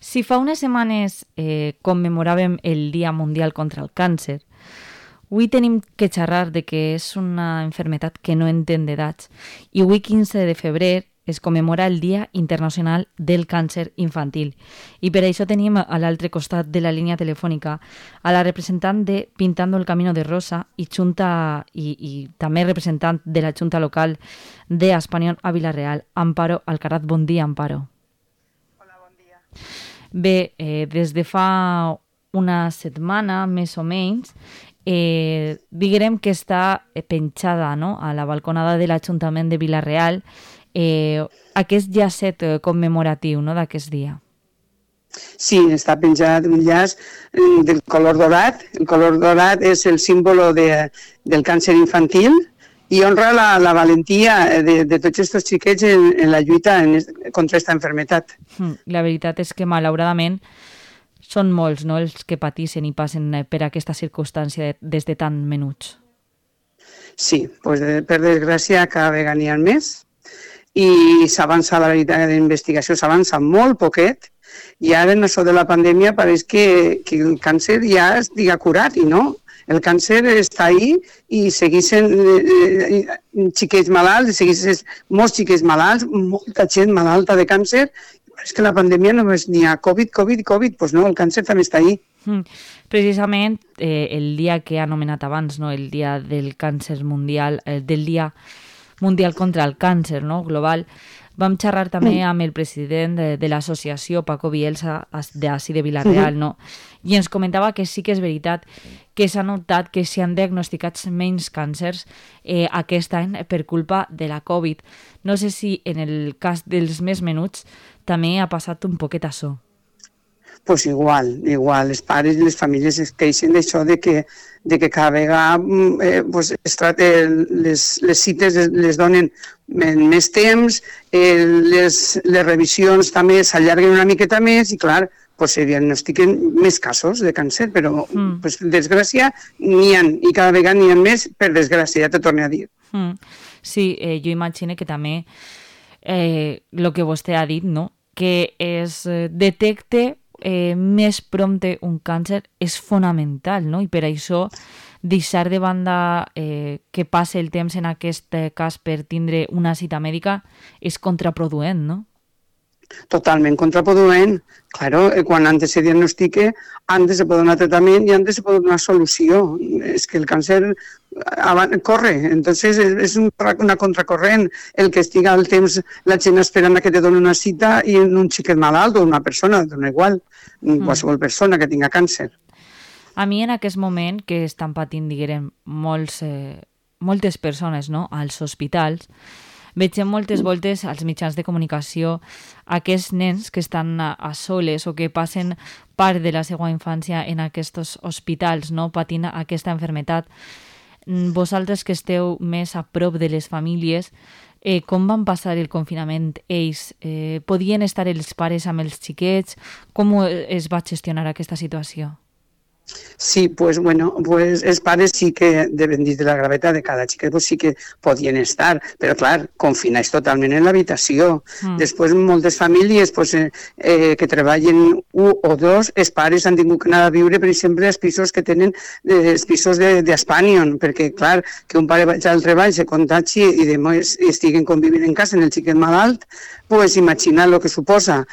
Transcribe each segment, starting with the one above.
Si fa unes setmanes commemoràvem el Dia Mundial contra el Càncer, avui tenim que xerrar de que és una malaltia que no entén d'edats i avui 15 de febrer es commemora el Dia Internacional del Càncer Infantil. I per això tenim a l'altre costat de la línia telefònica a la representant de Pintando el Camino de Rosa i també representant de la Junta Local de Aspanión a Vila-real, Amparo Alcaraz. Bon dia, Amparo. Hola, bon dia. Bé, des de fa una setmana, més o menys, diguem que està penjada, no?, a la balconada de l'Ajuntament de Vila-real aquest llacet commemoratiu, no?, d'aquest dia. Sí, està penjat un llaç del color dorat. El color dorat és el símbolo del càncer infantil i honra la valentia de tots aquests xiquets en la lluita contra aquesta malaltia. La veritat és que, malauradament, són molts, no?, els que pateixen i passen per aquesta circumstància des de tan menuts. Sí, per desgràcia cada vegada n'hi ha més i s'avança, la veritat, de l'investigació s'avança molt poquet i ara en això de la pandèmia pareix que el càncer ja estiga curat i no. El càncer està ahí i segueixen xiquets malalts, segueixen molts xiquets malalts, molta gent malalta de càncer. És que la pandèmia només n'hi ha Covid, doncs no, el càncer també està ahí. Precisament el dia que he anomenat abans, no, el dia del càncer mundial, del dia mundial contra el càncer, no, global, vam xerrar també amb el president de l'associació, Paco Bielsa, d'ací de Vila-real, no? I ens comentava que sí que és veritat que s'ha notat que s'hi han diagnosticats menys càncers aquest any per culpa de la Covid. No sé si en el cas dels més menuts també ha passat un poquet això. Pues igual, els pares i les famílies es queixen d'això de que cada vegada les cites les donen més temps, les revisions també s'allarguen una miqueta més i clar, se diagnostiquen més casos de càncer, però per desgràcia n'hi ha i cada vegada n'hi ha més, per desgràcia, ja te torno a dir. Sí, jo imagino que també el que vostè ha dit, no?, que es detecte més prompte un càncer és fonamental, no? I per això deixar de banda que passe el temps en aquest cas per tindre una cita mèdica és contraproduent, no? Totalment contraproduent. Claro, quan antes se diagnostique, antes se pot donar tractament i antes se pot donar solució. És que el càncer corre, entonces és una contracorrent el que estiga el temps la gent esperant que te doni una cita i un xiquet malalt o una persona, dona igual, qualsevol persona que tinga càncer. A mi en aquest moment que estan patint, diguem, moltes persones, no?, als hospitals, veig moltes voltes als mitjans de comunicació aquests nens que estan a soles o que passen part de la seva infància en aquests hospitals, no?, patint aquesta malaltia. Vosaltres que esteu més a prop de les famílies, com van passar el confinament ells? Podien estar els pares amb els xiquets? Com es va gestionar aquesta situació? Sí, els pares sí que, dins de la gravetat de cada xiquet, sí que podien estar, però clar, confinats totalment en l'habitació. Després, moltes famílies que treballen un o dos, els pares han tingut que anar a viure, per exemple, als pisos que tenen, els pisos d'Aspanión, perquè clar, que un pare vagi al treball, se contagi i després estiguen convivint en casa en el xiquet malalt, imagina el que suposa.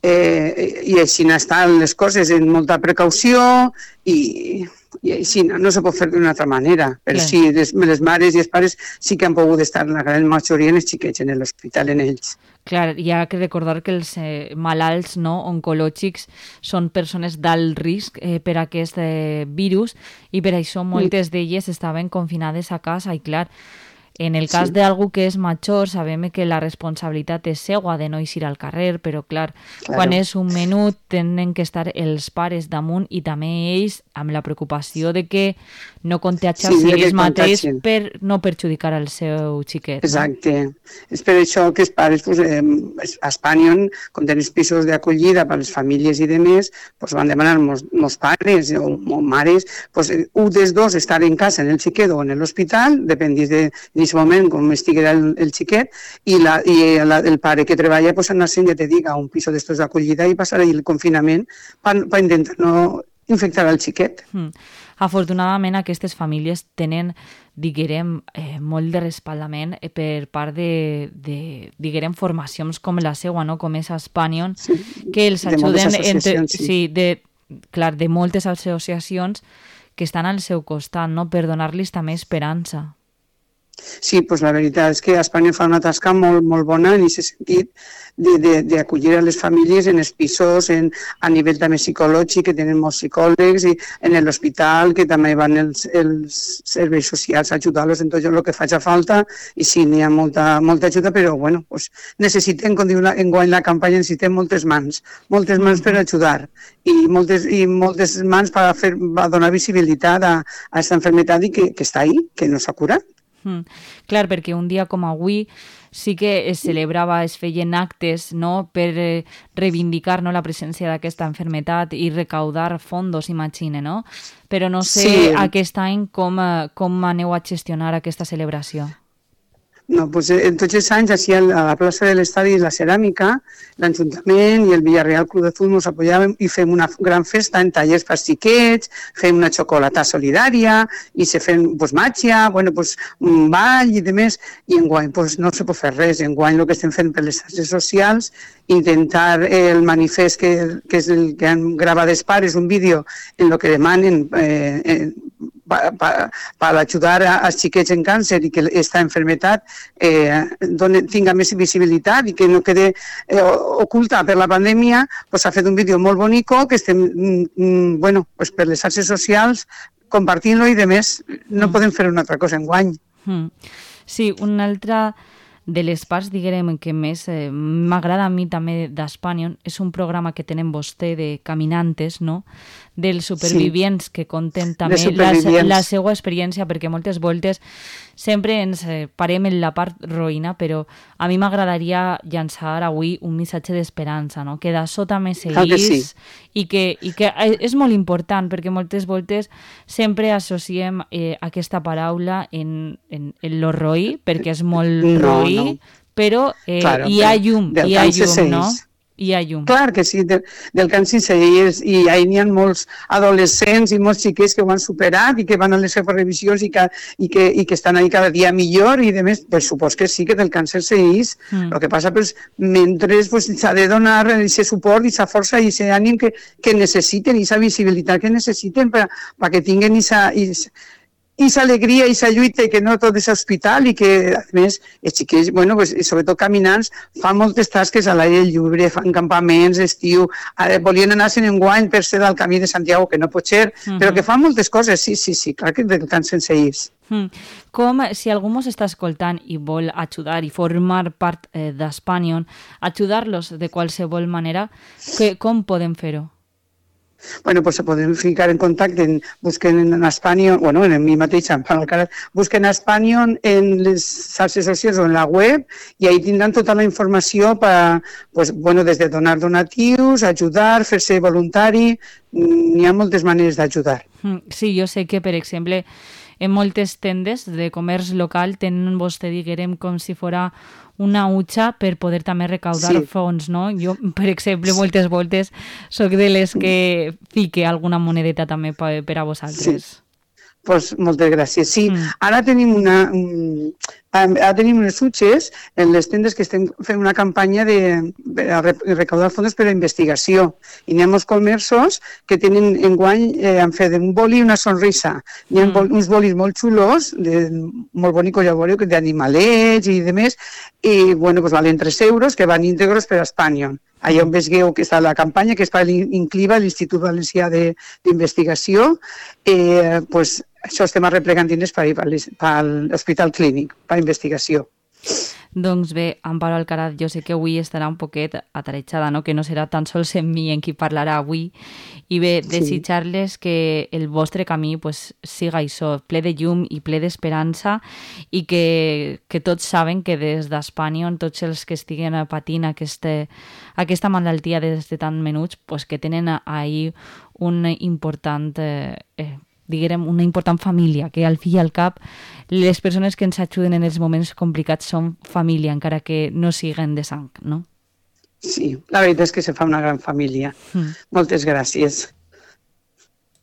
I així estan les coses amb molta precaució i així no se pot fer d'una altra manera, però sí, les mares i els pares sí que han pogut estar la gran majoria en els xiquets, en l'hospital, en ells. Clar, hi ha que recordar que els malalts oncològics són persones d'alt risc per a aquest virus i per això moltes d'elles estaven confinades a casa i clar, en el cas d'algú que és major, sabem que la responsabilitat és seva de no eixir al carrer, però clar, quan és un menut tenen que estar els pares damunt i també ells amb la preocupació de que no contagiar-se ells mateix per no perjudicar el seu xiquet. Exacte. És per això que els pares a Aspanión, com tenen pisos d'acollida per a les famílies i demés, van demanar molts pares o mares, un dels dos estar en casa en el xiquet o en l'hospital, dependís de aquest moment, com estiguera el xiquet, i el pare que treballa pues, anar-se'n, ja te dic, a un piso d'estos d'acollida i passar el confinament per intentar no infectar el xiquet. Afortunadament, aquestes famílies tenen, diguem, molt de respaldament per part de diguem, formacions com la seva, no? Com és Aspanion, que els ajuden de moltes associacions que estan al seu costat, no? Per donar-los també esperança. Sí, doncs la veritat és que Espanya fa una tasca molt, molt bona en aquest sentit d'acollir a les famílies en els pisos, a nivell també psicològic, que tenen molts psicòlegs, i en l'hospital, que també van els serveis socials a ajudar-los en tot el que faci falta, i sí, n'hi ha molta ajuda, però bueno, pues, necessitem, com diu enguany la campanya, necessitem moltes mans per ajudar, i moltes mans per donar visibilitat a aquesta malaltia i que està ahí, que no s'ha curat. Clar, perquè un dia com avui sí que es celebrava, es feien actes, no?, per reivindicar, no?, la presència d'aquesta malaltia i recaudar fondos, imagine, no? Però no sé aquest any com aneu a gestionar aquesta celebració. No, pues en tots els anys, així a la plaça de l'Estadi i la Ceràmica, l'Ajuntament i el Villarreal Club de Futbol s'apoyaven i fem una gran festa en tallers per xiquets, fem una xocolata solidària i se fem màgia, un ball i demés, i enguany no se pot fer res. Enguany el que estem fent per les xarxes socials, intentar el manifest que és el que han gravat els pares, un vídeo en el que demanen per ajudar als xiquets en càncer i que aquesta malaltia tinga més visibilitat i que no quede oculta per la pandèmia, s'ha fet un vídeo molt bonico que estem per les xarxes socials compartint-lo i, de més, no podem fer una altra cosa enguany. Sí, una altra de les parts, diguem, que més m'agrada a mi també d'Aspanion és un programa que tenen vostè de caminantes, no?, dels supervivients que conten també la seva experiència, perquè moltes voltes sempre ens parem en la part roïna, però a mi m'agradaria llançar avui un missatge d'esperança, no?, que d'això també seguís i que és molt important, perquè moltes voltes sempre associem aquesta paraula en lo roí, perquè és molt roí, però hi ha llum, no? Hi ha llum. Clar que sí, del càncer i ahí n'hi ha molts adolescents i molts xiquets que ho han superat i que van a les seves revisions i que estan ahí cada dia millor i, a més, supos que sí que del càncer seguís. El que passa, mentre s'ha de donar aquest suport i aquesta força i aquest ànim que necessiten i aquesta visibilitat que necessiten perquè tinguin aquesta alegria i aquesta lluita i que no tot és hospital i que, a més, els xiquets, sobretot caminants, fan moltes tasques a l'aire lliure, fan campaments, estiu, volien anar-se'n enguany per ser del Camí de Santiago, que no pot ser, però que fan moltes coses, sí, clar que estan sense ells. Com, si algú ens està escoltant i vol ajudar i formar part d'Aspanion, ajudar-los de qualsevol manera, com podem fer-ho? Se poden ficar en contacte, busquen en Aspanion, en mi mateixa, busquen Aspanion en les xarxes socials o en la web i ahí tindran tota la informació des de donar donatius, ajudar, fer-se voluntari, n'hi ha moltes maneres d'ajudar. Sí, jo sé que, per exemple, en moltes tendes de comerç local tenen vostè, diguem, com si fora una hutxa per poder també recaudar fons, no? Jo, per exemple, moltes voltes soc de les que fique alguna monedeta també per a vosaltres. Moltes gràcies. Sí, ara tenim unes hutxes en les tendes que estem fent una campanya de recaudar fons per a investigació. I n'hi ha molts comerços que tenen enguany han fet un boli i una sonrisa. N'hi ha uns bolis molt xulos, molt bonicos, ja veureu, d'animalets i demés, i valen 3 euros, que van íntegros per a Aspanion. Allà on veieu que està la campanya, que és per l'INCLIVA, l'Institut Valencià d'Investigació, això estem arreplegant diners per l'Hospital Clínic, per investigació. Doncs bé, Amparo Alcaraz, jo sé que avui estarà un poquet atarejada, no? Que no serà tan sols en mi en qui parlarà avui. I bé, desitjar-les que el vostre camí siga això, ple de llum i ple d'esperança i que tots saben que des d'Aspanion, tots els que estiguen patint aquesta malaltia des de tan menuts, que tenen ahir un important diguem, una important família, que al fi i al cap les persones que ens ajuden en els moments complicats són família, encara que no siguen de sang, no? Sí, la veritat és que se fa una gran família. Moltes gràcies.